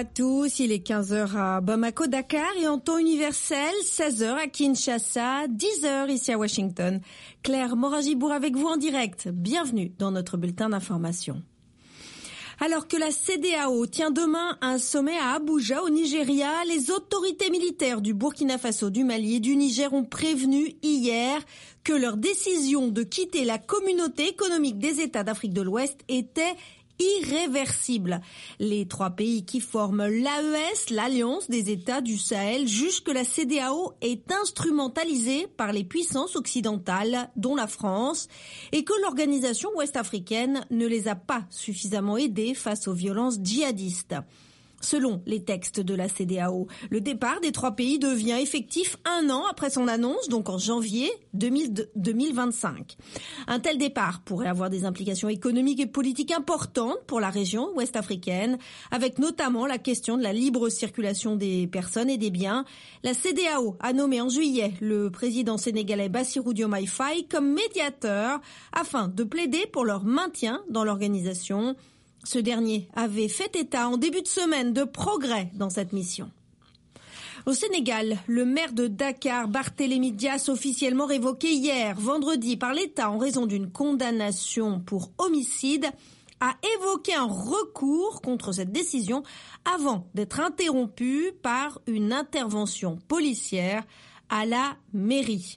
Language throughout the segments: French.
à tous, il est 15h à Bamako, Dakar et en temps universel, 16h à Kinshasa, 10h ici à Washington. Claire Moragibourg avec vous en direct. Bienvenue dans notre bulletin d'information. Alors que la CEDEAO tient demain un sommet à Abuja au Nigeria, les autorités militaires du Burkina Faso, du Mali et du Niger ont prévenu hier que leur décision de quitter la communauté économique des États d'Afrique de l'Ouest était irréversible. Les trois pays qui forment l'AES, l'Alliance des États du Sahel, jugent que la CEDEAO est instrumentalisée par les puissances occidentales, dont la France, et que l'organisation ouest-africaine ne les a pas suffisamment aidés face aux violences djihadistes. Selon les textes de la CEDEAO, le départ des trois pays devient effectif 1 an après son annonce, donc en janvier 2025. Un tel départ pourrait avoir des implications économiques et politiques importantes pour la région ouest-africaine, avec notamment la question de la libre circulation des personnes et des biens. La CEDEAO a nommé en juillet le président sénégalais Bassirou Diomaye Faye comme médiateur afin de plaider pour leur maintien dans l'organisation. Ce dernier avait fait état en début de semaine de progrès dans cette mission. Au Sénégal, le maire de Dakar, Barthélémy Dias, officiellement révoqué hier, vendredi, par l'État en raison d'une condamnation pour homicide, a évoqué un recours contre cette décision avant d'être interrompu par une intervention policière à la mairie.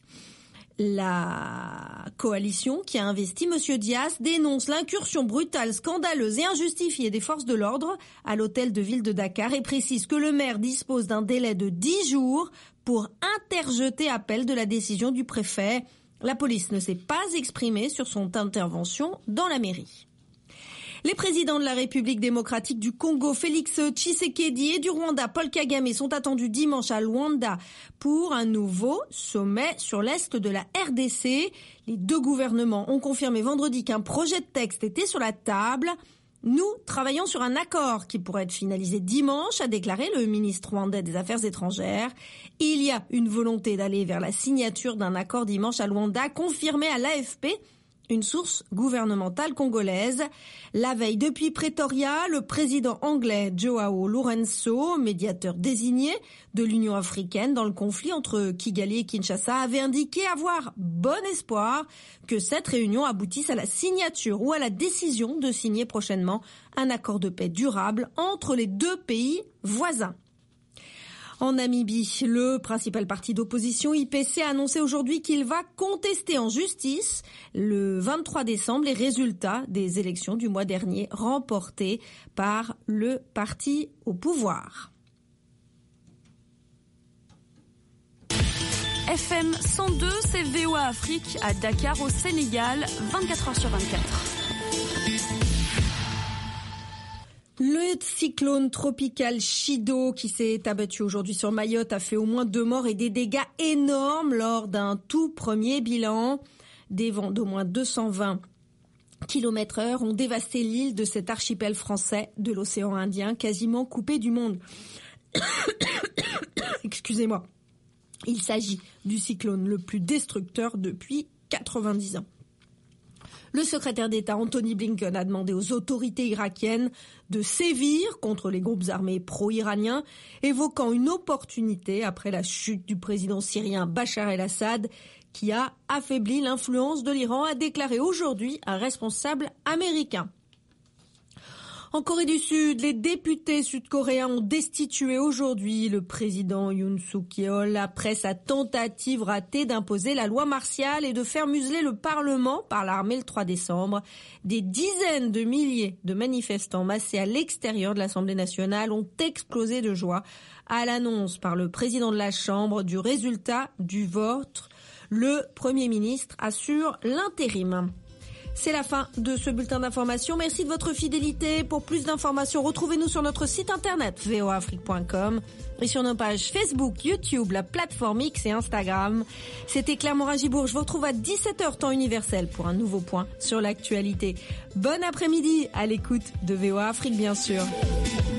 La coalition qui a investi M. Dias dénonce l'incursion brutale, scandaleuse et injustifiée des forces de l'ordre à l'hôtel de ville de Dakar et précise que le maire dispose d'un délai de 10 jours pour interjeter appel de la décision du préfet. La police ne s'est pas exprimée sur son intervention dans la mairie. Les présidents de la République démocratique du Congo, Félix Tshisekedi, et du Rwanda, Paul Kagame, sont attendus dimanche à Luanda pour un nouveau sommet sur l'est de la RDC. Les deux gouvernements ont confirmé vendredi qu'un projet de texte était sur la table. Nous travaillons sur un accord qui pourrait être finalisé dimanche, a déclaré le ministre rwandais des Affaires étrangères. Il y a une volonté d'aller vers la signature d'un accord dimanche à Luanda, confirmé à l'AFP. Une source gouvernementale congolaise. La veille, depuis Pretoria, le président anglais Joao Lourenço, médiateur désigné de l'Union africaine dans le conflit entre Kigali et Kinshasa, avait indiqué avoir bon espoir que cette réunion aboutisse à la signature ou à la décision de signer prochainement un accord de paix durable entre les deux pays voisins. En Namibie, le principal parti d'opposition IPC a annoncé aujourd'hui qu'il va contester en justice le 23 décembre les résultats des élections du mois dernier remportées par le parti au pouvoir. FM 102, c'est VOA Afrique à Dakar au Sénégal, 24h/24. Le cyclone tropical Chido qui s'est abattu aujourd'hui sur Mayotte a fait au moins 2 morts et des dégâts énormes lors d'un tout premier bilan. Des vents d'au moins 220 km/h ont dévasté l'île de cet archipel français de l'océan Indien, quasiment coupé du monde. Excusez-moi. Il s'agit du cyclone le plus destructeur depuis 90 ans. Le secrétaire d'État Anthony Blinken a demandé aux autorités irakiennes de sévir contre les groupes armés pro-iraniens, évoquant une opportunité après la chute du président syrien Bachar el-Assad qui a affaibli l'influence de l'Iran, a déclaré aujourd'hui un responsable américain. En Corée du Sud, les députés sud-coréens ont destitué aujourd'hui le président Yoon Suk-yeol après sa tentative ratée d'imposer la loi martiale et de faire museler le Parlement par l'armée le 3 décembre. Des dizaines de milliers de manifestants massés à l'extérieur de l'Assemblée nationale ont explosé de joie à l'annonce par le président de la Chambre du résultat du vote. Le Premier ministre assure l'intérim. C'est la fin de ce bulletin d'information. Merci de votre fidélité. Pour plus d'informations, retrouvez-nous sur notre site internet voaafrique.com et sur nos pages Facebook, YouTube, la plateforme X et Instagram. C'était Claire Moragibourg. Je vous retrouve à 17h temps universel pour un nouveau point sur l'actualité. Bon après-midi à l'écoute de VOA Afrique, bien sûr.